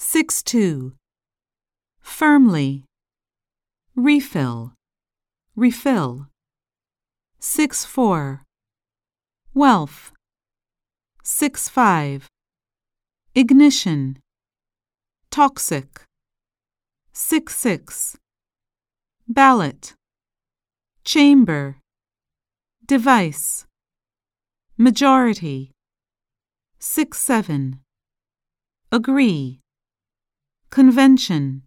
6-2. Firmly. Refill. Refill. 6-4. Wealth. 6-5. Ignition. Toxic. 6-6. Ballot. Chamber. Device. Majority. 6-7. Agree. Convention.